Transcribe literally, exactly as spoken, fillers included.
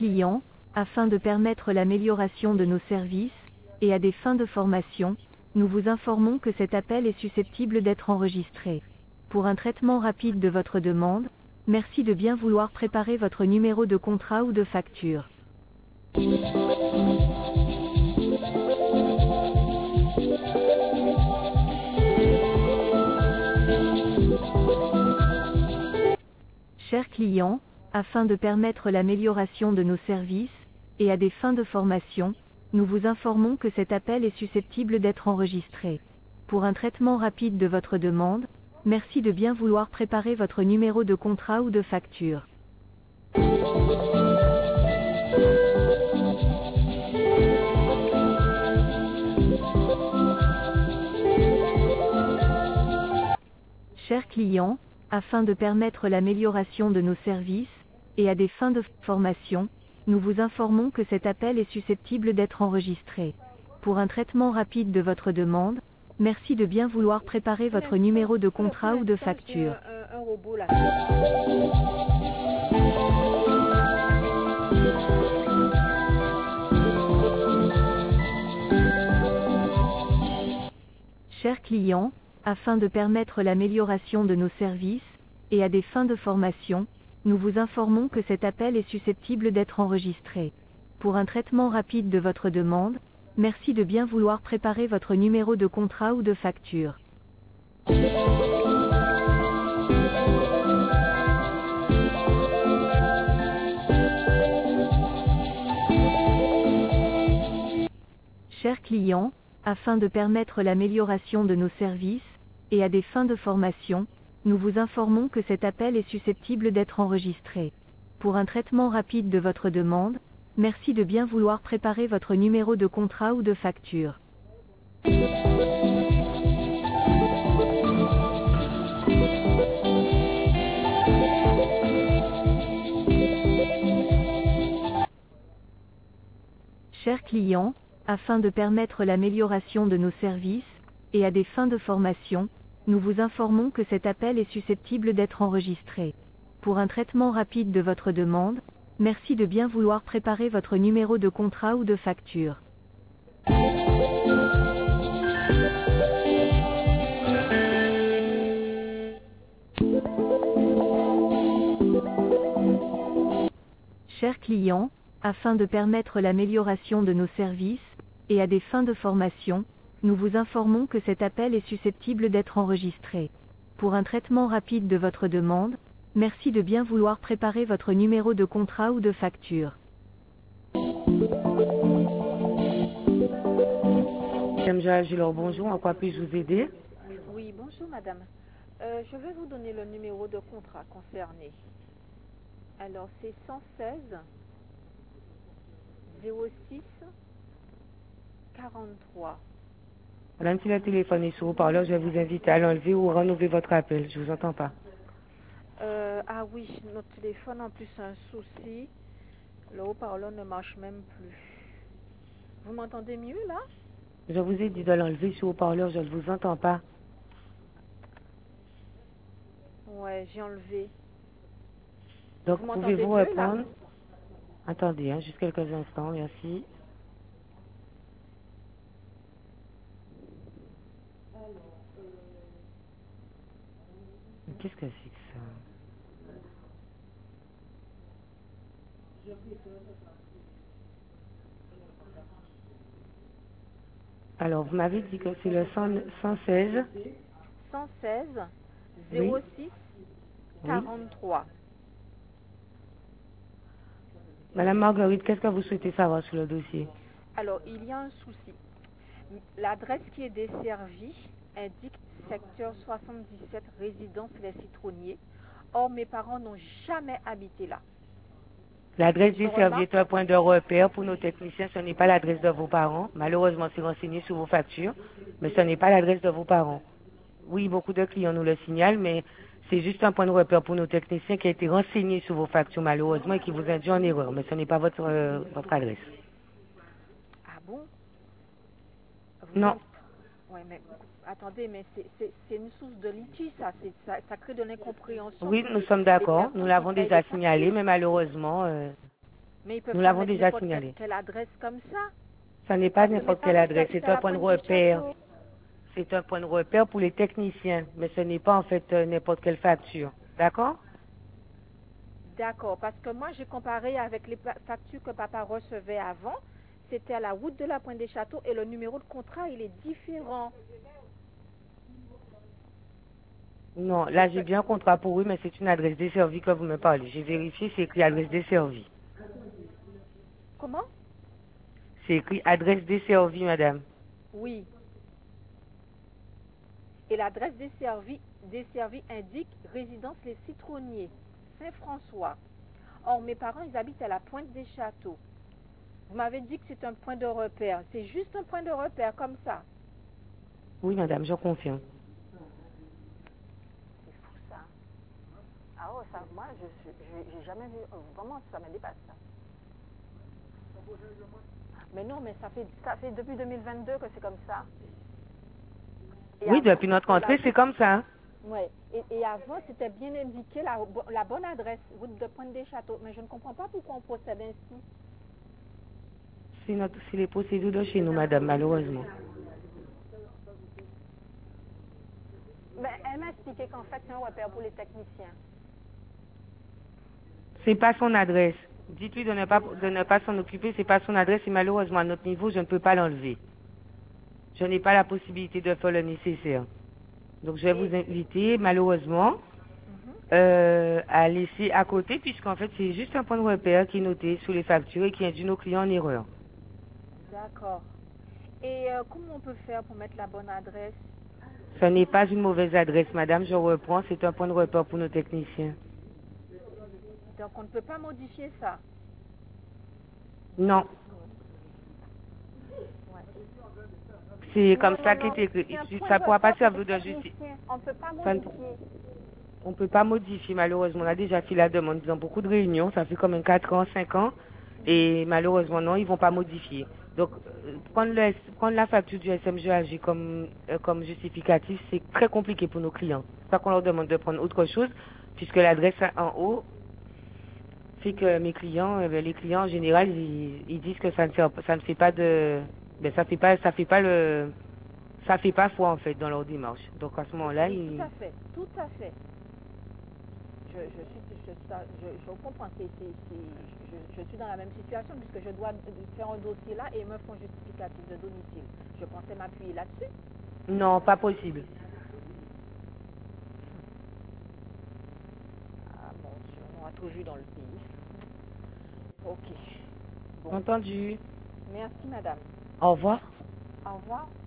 clients, afin de permettre l'amélioration de nos services, et à des fins de formation, nous vous informons que cet appel est susceptible d'être enregistré. Pour un traitement rapide de votre demande, merci de bien vouloir préparer votre numéro de contrat ou de facture. Chers clients, afin de permettre l'amélioration de nos services, et à des fins de formation, nous vous informons que cet appel est susceptible d'être enregistré. Pour un traitement rapide de votre demande, merci de bien vouloir préparer votre numéro de contrat ou de facture. Chers clients, afin de permettre l'amélioration de nos services, et à des fins de formation, nous vous informons que cet appel est susceptible d'être enregistré. Pour un traitement rapide de votre demande, merci de bien vouloir préparer votre numéro de contrat ou de facture. Chers clients, afin de permettre l'amélioration de nos services, et à des fins de formation, nous vous informons que cet appel est susceptible d'être enregistré. Pour un traitement rapide de votre demande, merci de bien vouloir préparer votre numéro de contrat ou de facture. Chers clients, afin de permettre l'amélioration de nos services, et à des fins de formation, nous vous informons que cet appel est susceptible d'être enregistré. Pour un traitement rapide de votre demande, merci de bien vouloir préparer votre numéro de contrat ou de facture. Chers clients, afin de permettre l'amélioration de nos services, et à des fins de formation, nous vous informons que cet appel est susceptible d'être enregistré. Pour un traitement rapide de votre demande, merci de bien vouloir préparer votre numéro de contrat ou de facture. Chers clients, afin de permettre l'amélioration de nos services, et à des fins de formation, nous vous informons que cet appel est susceptible d'être enregistré. Pour un traitement rapide de votre demande, merci de bien vouloir préparer votre numéro de contrat ou de facture. Madame Joël Gilor, bonjour, en quoi puis-je vous aider? Oui, bonjour madame. Euh, je vais vous donner le numéro de contrat concerné. Alors c'est cent seize zéro six quarante-trois. Madame, si le téléphone est sur haut-parleur, je vais vous inviter à l'enlever ou renouveler votre appel. Je vous entends pas. Euh, ah oui, notre téléphone en plus a un souci. Le haut-parleur ne marche même plus. Vous m'entendez mieux là? Je vous ai dit de l'enlever sur haut-parleur, je ne vous entends pas. Ouais, j'ai enlevé. Donc, Vous pouvez-vous m'entendez mieux, là? reprendre? Attendez, hein, juste quelques instants, merci. Qu'est-ce que c'est que ça? Alors, vous m'avez dit que c'est le cent seize. cent seize zéro six quarante-trois. Madame Marguerite, qu'est-ce que vous souhaitez savoir sur le dossier? Alors, il y a un souci. L'adresse qui est desservie indique secteur soixante-dix-sept, résidence Les Citronniers. Or, mes parents n'ont jamais habité là. L'adresse desservie est un point de repère pour nos techniciens. Ce n'est pas l'adresse de vos parents. Malheureusement, c'est renseigné sur vos factures, mais ce n'est pas l'adresse de vos parents. Oui, beaucoup de clients nous le signalent, mais c'est juste un point de repère pour nos techniciens qui a été renseigné sur vos factures, malheureusement, et qui vous induit en erreur. Mais ce n'est pas votre, euh, votre adresse. Ah bon? Vous Non. êtes... Ouais, mais attendez, mais c'est une source de litige, ça. ça. Ça crée de l'incompréhension. Oui, nous sommes d'accord. Nous l'avons déjà signalé, mais malheureusement... Euh... Mais ils peuvent Nous pas l'avons mettre déjà n'importe signalé. quelle adresse comme ça. Ça n'est pas Parce que n'importe mes quelle parents, adresse, c'est c'est à un la point de pointe des repère. châteaux. C'est un point de repère pour les techniciens, mais ce n'est pas en fait euh, n'importe quelle facture. D'accord? D'accord, parce que moi, j'ai comparé avec les pa- factures que papa recevait avant. C'était à la route de la Pointe des Châteaux et le numéro de contrat, il est différent. Non, là j'ai bien un contrat pour eux, mais c'est une adresse desservie que vous me parlez. J'ai vérifié, c'est écrit adresse desservie. Comment? C'est écrit adresse desservie, madame. Oui. Et l'adresse desservie, desservie indique résidence Les Citronniers, Saint-François. Or, mes parents, ils habitent à la Pointe des Châteaux. Vous m'avez dit que c'est un point de repère. C'est juste un point de repère, comme ça. Oui, madame, je confirme. C'est fou, ça. Ah ouais, ça, moi, je j'ai jamais vu. Vraiment, ça me dépasse, ça. Mais non, mais ça fait, ça fait depuis deux mille vingt-deux que c'est comme ça. Et Oui, avant, depuis notre entrée, la- c'est comme ça. Hein. Ouais. Et, et avant, c'était bien indiqué la, la bonne adresse, route de Pointe des Châteaux. Mais je ne comprends pas pourquoi on procède ainsi. C'est notre, c'est les procédures de chez nous, madame, malheureusement. Mais elle m'a expliqué qu'en fait, c'est un repère pour les techniciens. C'est pas son adresse. Dites-lui de ne pas, de ne pas s'en occuper, c'est pas son adresse et malheureusement, à notre niveau, je ne peux pas l'enlever. Je n'ai pas la possibilité de faire le nécessaire. Donc, je vais vous inviter, malheureusement, euh, à laisser à côté, puisqu'en fait, c'est juste un point de repère qui est noté sur les factures et qui induit nos clients en erreur. D'accord. Et euh, comment on peut faire pour mettre la bonne adresse? Ce n'est pas une mauvaise adresse, madame, je reprends, c'est un point de repère pour nos techniciens. Donc, on ne peut pas modifier ça. Non. Ouais. C'est comme Non, ça non, qu'il non. est écrit. C'est un point Ça de ne pourra pas repère pour servir les de justice. techniciens. On ne peut pas Ça ne- modifier. On ne peut pas modifier, malheureusement. On a déjà fait la demande dans beaucoup de réunions. Ça fait comme un quatre ans, cinq ans. Et malheureusement, non, ils ne vont pas modifier. Donc, euh, prendre, le- prendre la facture du S M G A G comme, euh, comme justificatif, c'est très compliqué pour nos clients. C'est pas qu'on leur demande de prendre autre chose, puisque l'adresse en haut fait que mes clients, euh, ben, les clients en général, ils, ils disent que ça ne, sert, ça ne fait pas de... Ben, ça fait pas, ça fait pas le... Ça fait pas foi, en fait, dans leur démarche. Donc, à ce moment-là, Oui, ils... tout à fait. Tout à fait. Je, je, suis, je, je, je comprends. C'est, c'est, c'est, je, je suis dans la même situation puisque je dois faire un dossier là et ils me font justificatif de domicile. Je pensais m'appuyer là-dessus. Non, pas possible. Ah mon Dieu, on a tout vu dans le pays. Ok. Bon. Entendu. Merci madame. Au revoir. Au revoir.